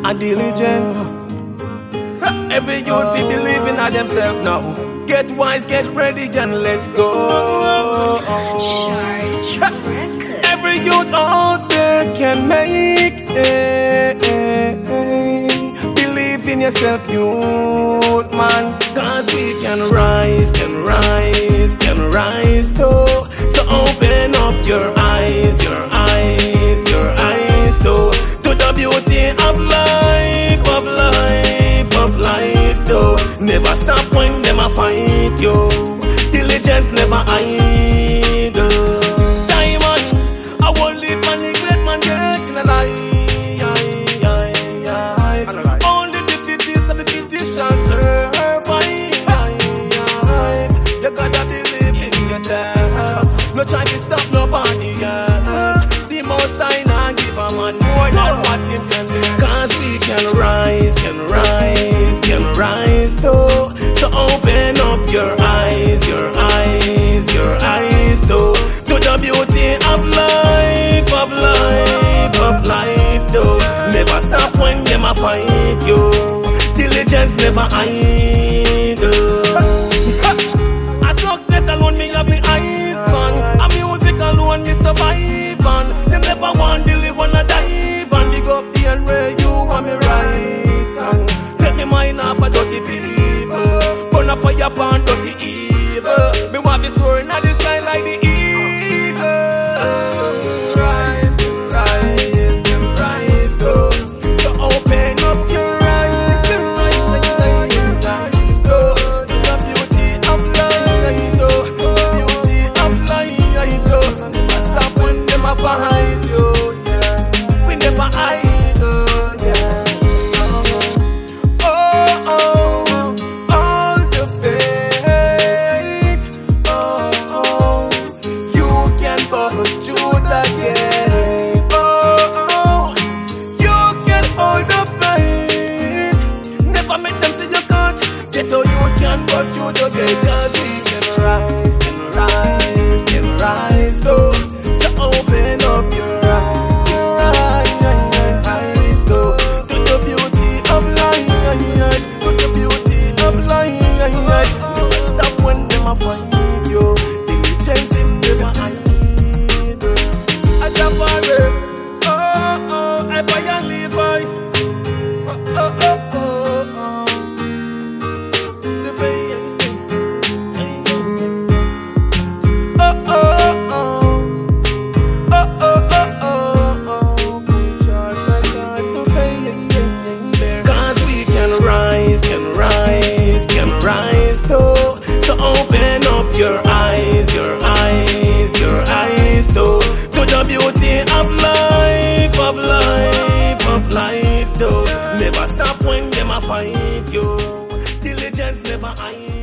and diligence. Every youth be believing in themselves now. Get wise, get ready, and let's go. Every youth out there can make it. Believe in yourself, youth, man. Cause we can rise, can rise, can rise too. So open up your eyes, your eyes, your eyes too, to the beauty of life, of life, of life too. Never stop when them a fight you. Diligence never idle. Diamond, I won't leave my neglect, man, get in a lie. Only the fittest of the fittest shall survive. You gotta believe in yourself. No try to stop nobody else. The most I now give a man more than what he can do. Cause we can rise, can rise, can rise too. So open up your eyes, your eyes, your eyes too, to the beauty of life, of life, of life too. Never stop when them a fight you. Diligence never idle. A success alone me have me eyes man. A music alone me survive on. Them never want to live on a dive and big up the end where you want me right. And take me mind off a dirty people. Burn a fire upon dirty evil. Me want me soaring at the sky like the eagle. Rise, rise, rise, go. So open up your eyes, rise, go. The beauty of life, go. The beauty of life, go. Never stop when them a fight you, yeah. We never idle, yeah. All the faith, you can bust through the gate. You can hold the faith. Never make them say you can't. Get how you can bust through the gate. Cause we can rise, can rise, can rise too. So open up your eyes, too, to the beauty of life, to the beauty of life. Never stop when them a find you. Diligence him never idle. I jump on it. I buy and leave by. The way cause we can rise, can rise, can rise too. So open up your eyes, your eyes, your eyes too, to the beauty of life, of life, of life too. Never stop when them a fight you. Diligence never idle.